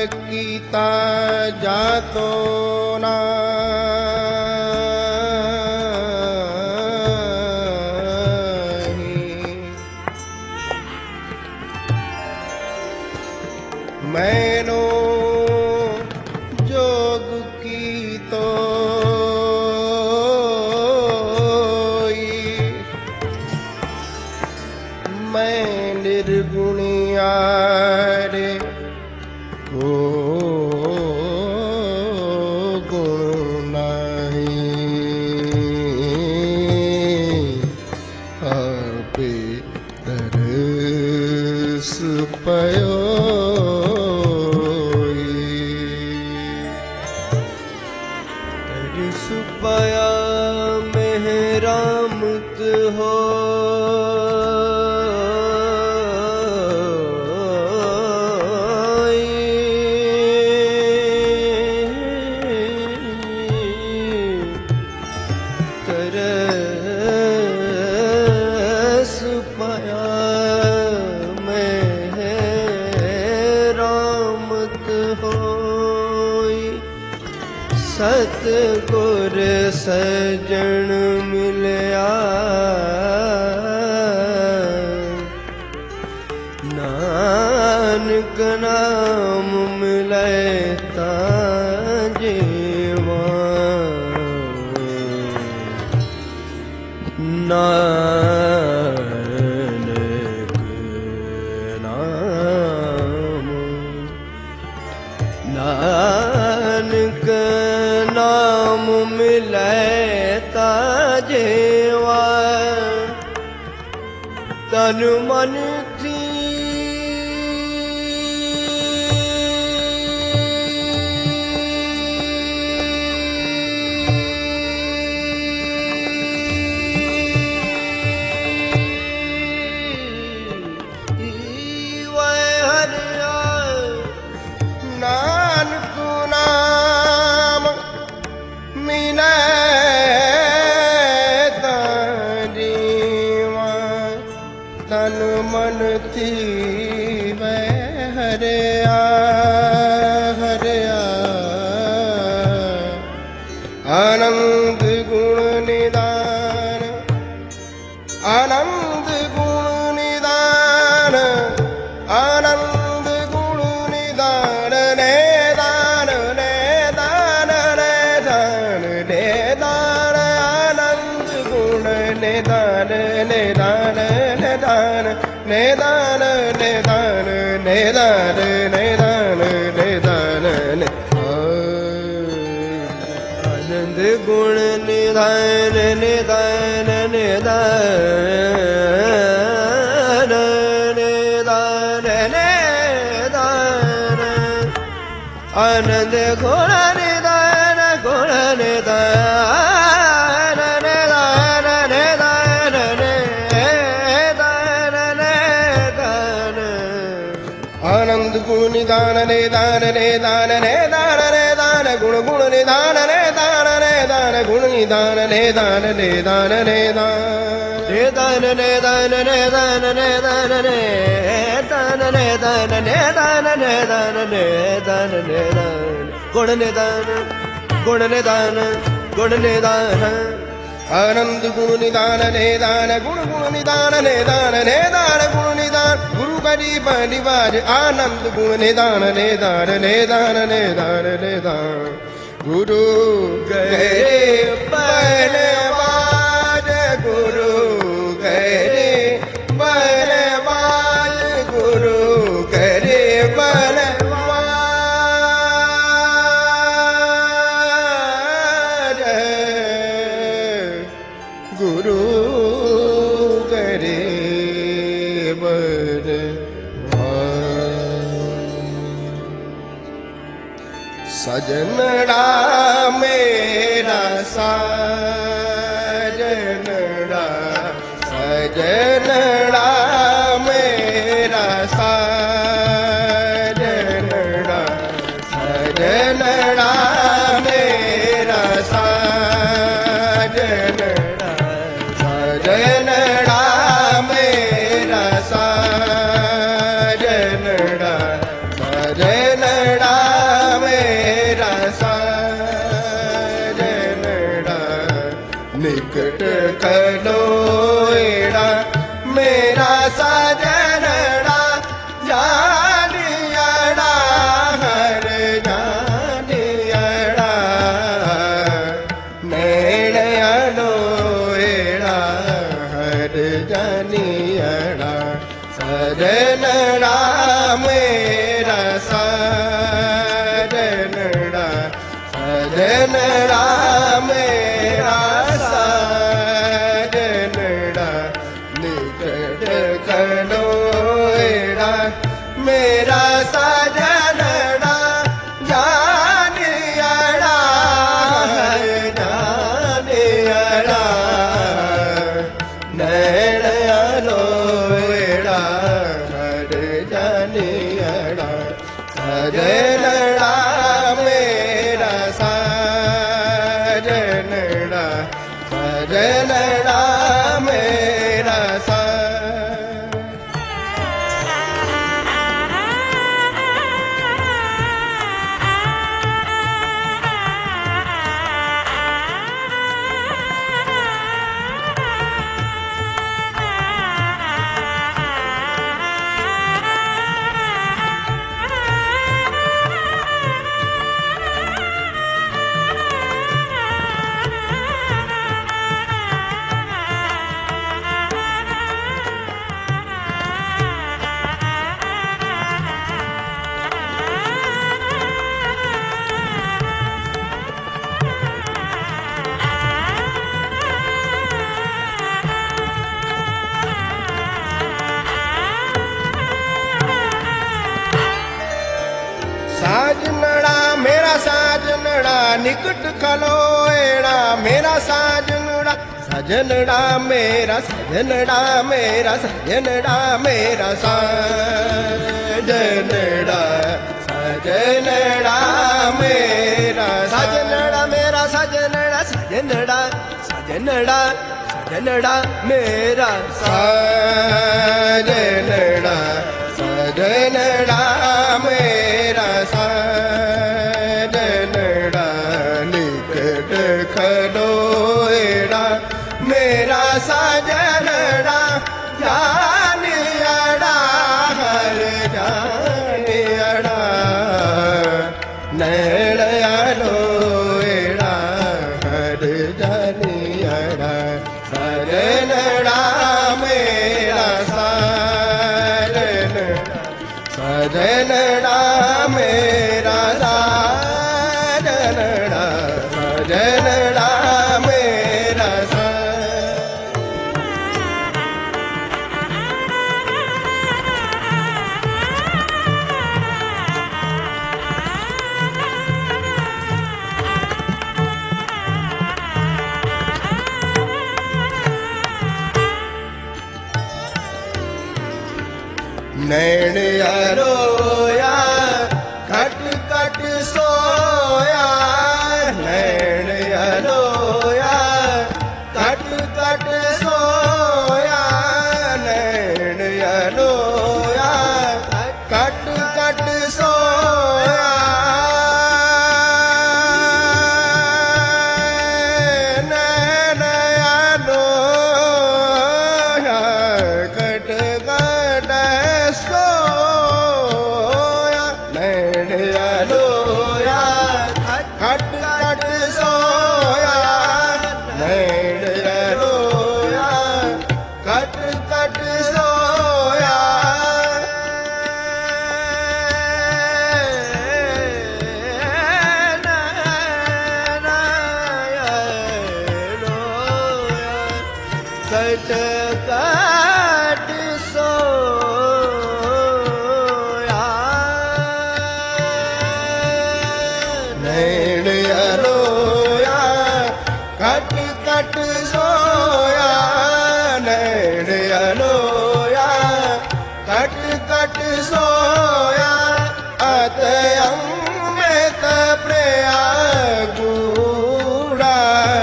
कीता जातो ना मैनो जोग की तो मैं निर्गुणिया रे को गुण नहीं आपे तरस पयो सुपया मेहरामत हो तरस पाया मेहरामत हो सतगुर सजन मिलया नानक नाम मिले ताजेवा नानक नाम नानक नाम मिले ताजेवा तन मन थी नानक नाम मिले ताजेवा तन मन थी वह हरिया हरिया आनंद गुण निदान आनंद गुण निदान आनंद गुण निदान ने दान ने दान ने दान ने दान आनंद गुण निदान ने दान ने दान ने दान ने दान ने दान ने दान ने दान ने आनंद गुण निधान निधान निधान निधान निधान आनंद गुण निधान गुण निधान निधान निधान निधान निधान आनंद गुण निदान ने दान ने दान ने दान ने दान गुण गुण निदान ने दान ने दान गुण निदान ने दान ने दान ने दान ने दान ने दान ने दान ने दान ने दान ने दान ने दान ने दान ने दान गुण ने दान गुण ने दान गुण ने दान आनंद गुण निदान ने दान गुण गुण निदान ने दान गुण निदान गुरु बड़ी परिवार आनंद गुण निदान ने दान ने दान ने दान ने दान गुरु गए बनवाज गुरु गए बनवाज गुरु गए बनवाज गुरु करे सजनड़ा मेरा साजनड़ा सजनड़ा मेरा साजनड़ा सजनड़ा मेरा साजनड़ा सजनड़ा मेरा साजनड़ा सजनड़ा हर जानियड़ा सजनड़ा मेरा सजनड़ा सजनड़ा मेरा सजनड़ा निकट खड़ोएड़ा मेरा सजनड़ा जानियड़ा जानियड़ा नैन अलोएड़ा हर जानियड़ा सजनड़ा मेरा सजनड़ा सजनड़ा मेरा साजनड़ा मेरा साजनड़ा निकट खलोएड़ा मेरा साजनड़ा सजनड़ा मेरा सजनड़ा मेरा सजनड़ा मेरा साजनड़ा सजनड़ा मेरा सजनड़ा मेरा सजनड़ा सजनड़ा सजनड़ा सजनड़ा मेरा सजनड़ा सजनड़ा मेरा सजनड़ा निकट खड़ोएड़ा मेरा सजनड़ा जानियड़ा हर जानियड़ा नैन अलोएड़ा हर जानियड़ा सजनड़ा मेरा सजनड़ा मेरा सजनड़ा सजनड़ा मेरा नैन अरोया खट खट सोया नैन अरोया खट खट सोया नैन अरोया खट खट सोया नैन अरोया खट खट सोया नैन अलोया खट खट सोया नैन अलोया खट खट सोया कट कट सोया नैन अलोया खट खट सोया नैन अलोया खट खट सोया अतयम्मत प्रिया गूढ़ा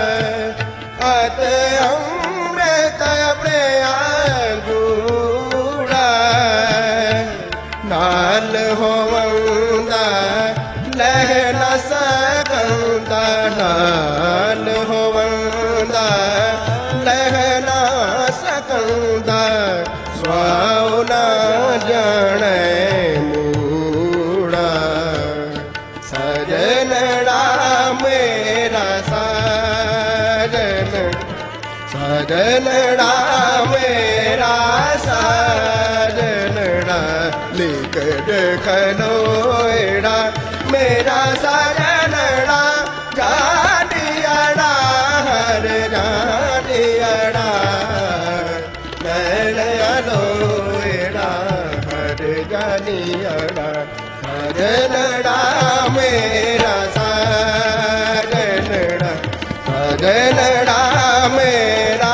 अतयम्मत प्रिया गूढ़ा नाल होवंदा लह न सकंदा नाल होवंदा लह न सकंदा स्वाव न जाने मूड़ा सजनड़ा मेरा सजन सजनड़ा खलोड़ा मेरा सजनड़ा जानियड़ा हर जानियड़ा मैलोड़ा हर जानियड़ा सजनड़ा मेरा सजनड़ा सजनड़ा मेरा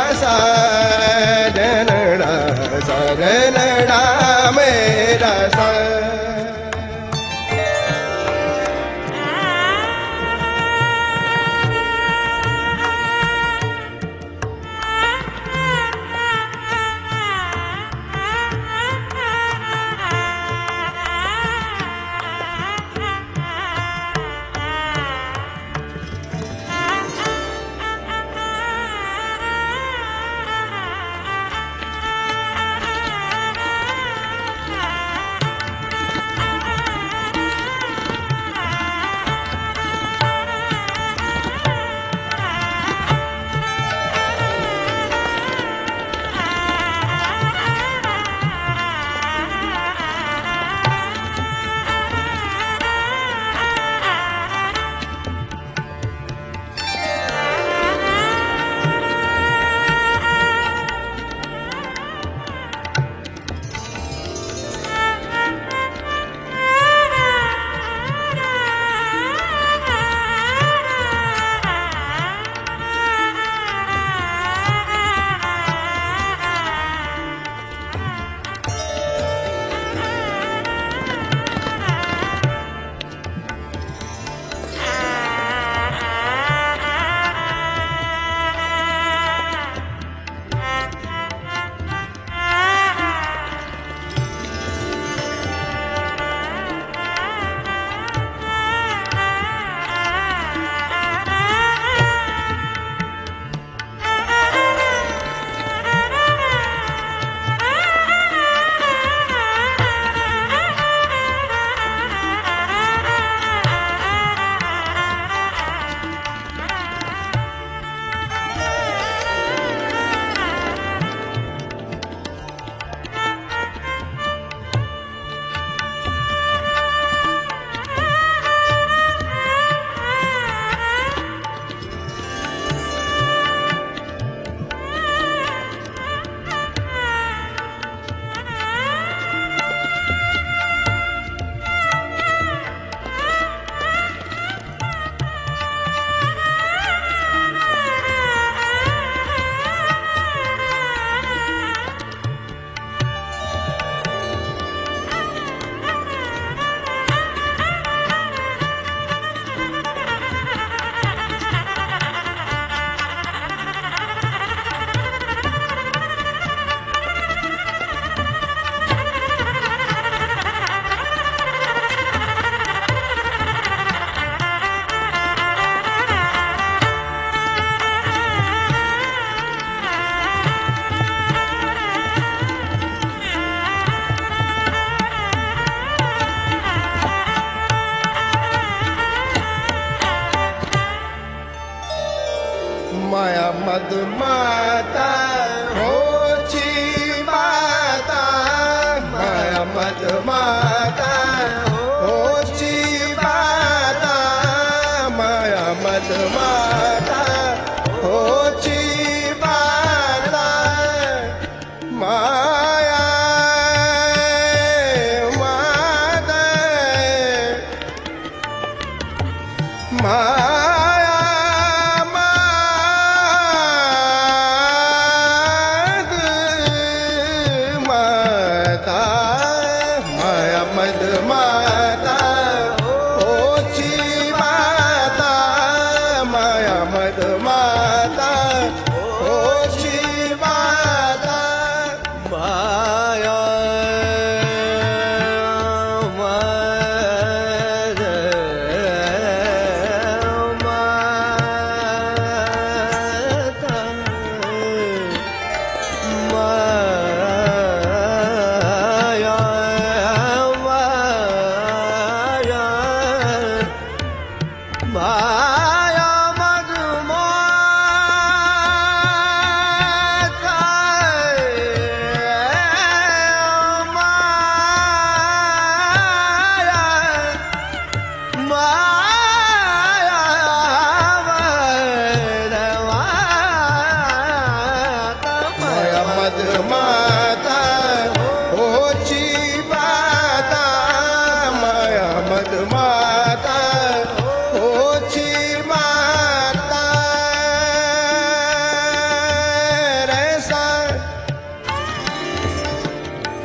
सजनड़ा सजनड़ा मेरा माया मद माता होची माता माया मद माता होची माता माया मद माता होची माता माया माता माया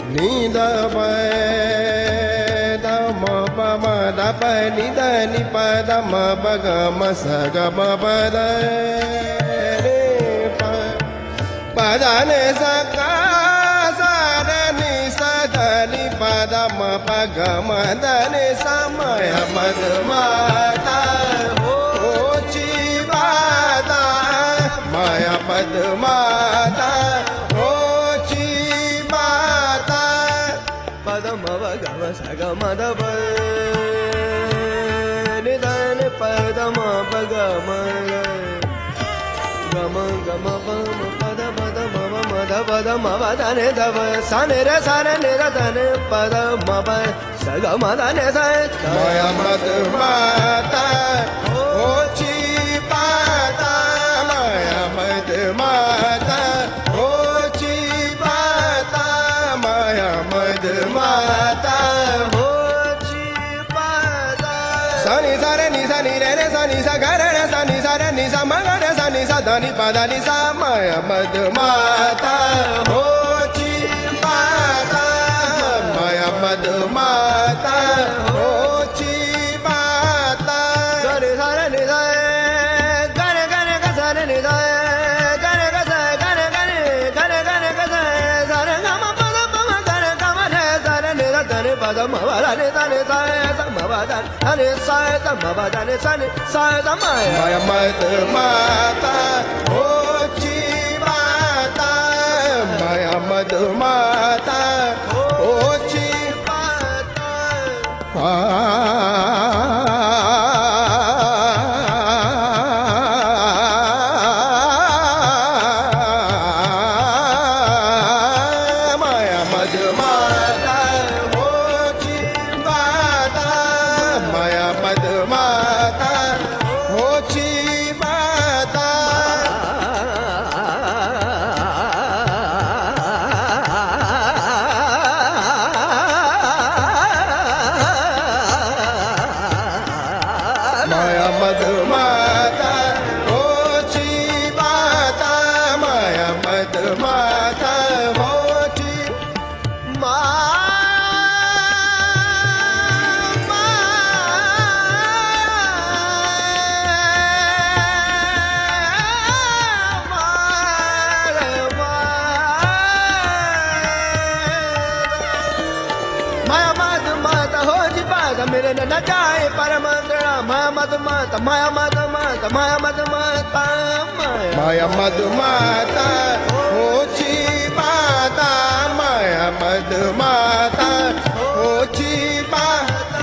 ni da pa da ma pa ma da pa ni da ni pa da ma pa ga ma sa ga ma pa da re pa pa da ne sa ga sa re ni sa da ni pa da ma pa ga ma da ne sa ma ya ma da ma da ho chi ba da ma ya pa da ma da ho chi ba da pa da ma pa ga ma sa ga ma da pa ni da ni pa da ma pa ga ma ga ma pa ma pa da ma da pa da ma pa da ne da pa sa ne re da ne pa da ma pa sa ga ma da ne sa ma ya ma da ma da ho chi ba da ma ya ma da ma da ho chi ba da ma ya ma da ma da ho chi pa da sa ni sa re ni sa ni re re sa ni sa ga re re sa ni sa re ni sa ma ga re sa ni sa da ni pa da ni sa ma ya ma da ma da ho chi ba da ma ya ma da ma da ho chi ba da sa re ni sa ga re ga sa re ni sa ga re ga sa ga re ga sa sa re ga ma pa ma ga re ga ma re sa re ni da da ne pa da ma pa da ne sa ne sa ma pa da ne sa ma pa da ne sa ne sa da ma ma ya ma da ma da ho chi ba da ma ya ma da ma da ho chi pa da ma ya ma da ma da ho chi ba da ma ya ma da ma da ho chi ba da ma ya ma da ma da ho chi ba da ma ya ma da ma da ho chi ma Maya mata mata ho ji pada mere na jaye paramandra maya mata mata maya mata mata maya mata mata Maya Madhumata Ho Chi Bata Maya Madhumata Ho Chi Bata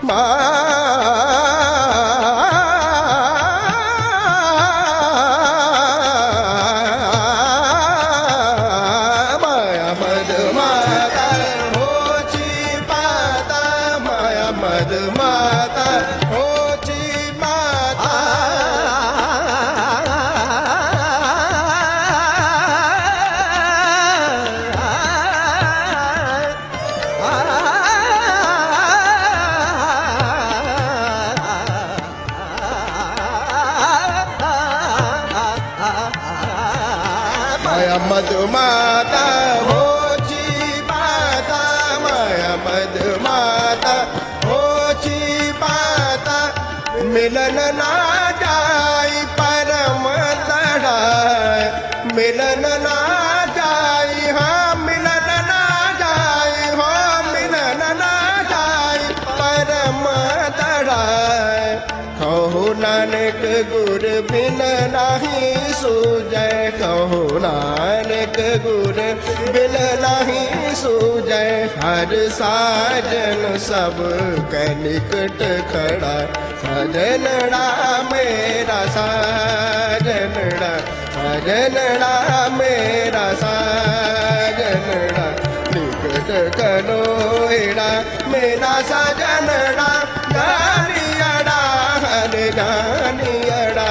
Maya Madhumata Ho Chi Bata Maya Madhumata Ho Chi Bata Maya Madhumata Ho Chi Bata Maya Madhumata Ho Chi Bata Milan na jai param tadai Milan na jai ha milan na jai ha milan na jai param tadai Kaho Nanak Gur bin nahi sujai Kaho Nanak Gur bin nahi sujai Har sajan sab ke nikat khada Sajanada mera sajanada Sajanada mera sajanada Nikat kanoeda mera sajanada Ganiyada ganiyada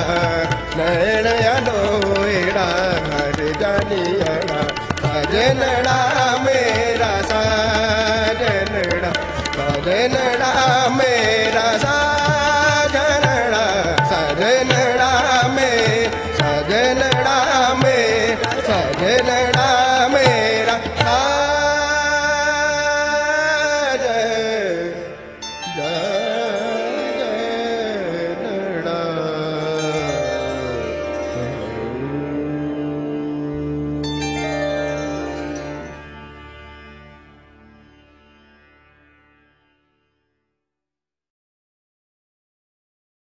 Nayanayanoeda ganiyada Sajanada mera sajanada Sajanada mera